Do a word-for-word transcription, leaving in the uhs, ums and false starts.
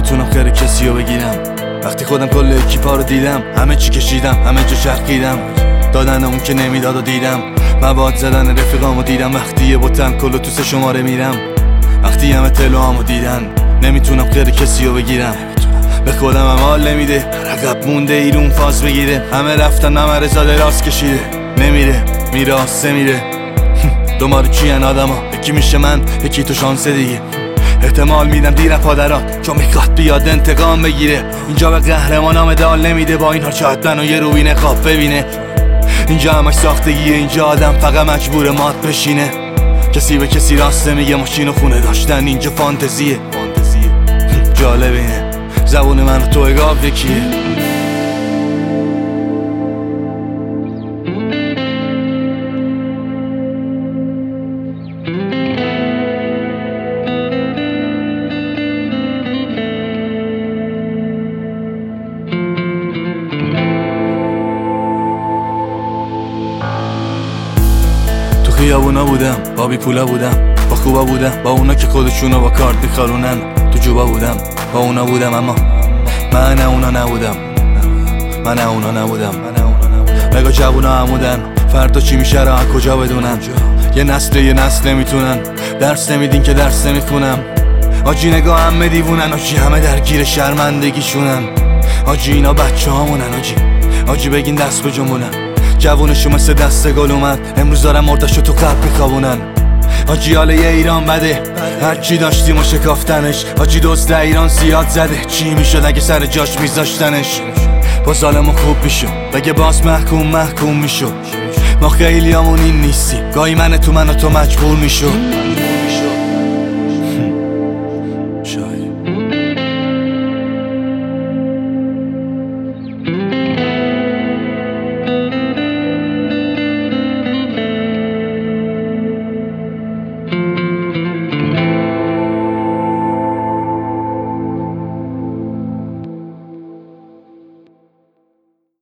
نمیتونم خیر کسی رو بگیرم. وقتی خودم کل اکیپا رو دیدم، همه چی کشیدم، همه جا چرخیدم، دادن اون که نمیداد و دیدم، مواد زدن رفیقامو دیدم. وقتی یه بوتن کلو تو سه شماره میرم، وقتی همه تلوامو دیدن، نمیتونم خیر کسی رو بگیرم. به خودم هم حال نمیده، عقب مونده ایرون فاز بگیره. همه رفتن ممر زاده راست کشیده، نمیره میره آسه میره. دومارو چین آدم ها، یکی میشه من یکی تو شانسه دیگه. احتمال میدم دیرم پادرات چون میخواد بیاد انتقام بگیره. اینجا به قهرمانا مدال نمیده، با این ها شاید منو یه روبین خواب ببینه. اینجا همش ساختگیه، اینجا آدم فقط مجبور مات بشینه. کسی به کسی راست نمیگه، ماشین و خونه داشتن اینجا فانتزیه. جالب اینه زبون من و تو اگاب یکیه. تو خیابونا بودم، با بی پولا بودم، با خوبا بودم، با اونا که خودشونو با کارت میخارونن. تو جوبا بودم، با اونا بودم، اما من نه اونا نبودم. من نه اونا نبودم. نگاه جوونا عمودن، فردا چی میشه را کجا بدونن. یه نسل یه نسل نمیتونن، درس نمیدین که درس نمیخونم. آجی نگاه همه دیوونن، آجی همه درگیر شرمندگیشونن. آجی اینا بچه هامونن، آجی آجی بگین دست به جنبونن. جوونشو مثل دست گل اومد، امروز دارم مردشو تو قلب میخوابونن. آجی حال یه ایران بده، هرچی داشتیم و شکافتنش. آجی دوست ایران زیاد زده، چی میشد اگه سر جاش میذاشتنش. با ظالمو خوب میشو، بگه باز محکوم محکوم میشو. ما خیلی همون این نیستی، گاهی من تو من و تو مجبور میشو.